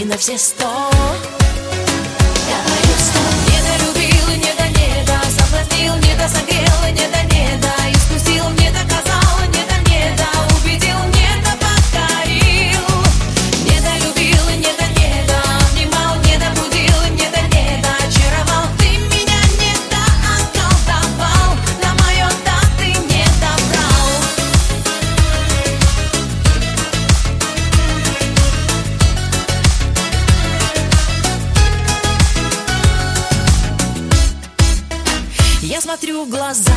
не на все 100. Я пою 100. Недолюбил и не-да, соблазнил, не-да, согрел и не-да, искусил, не доказал, не-да, убедил, не-да, покорил. Недолюбил и не-да, обнимал, не-да, будил, не-да, очаровал. Ты меня не-да, околдовал, на мое да ты не добрал. Я смотрю в глаза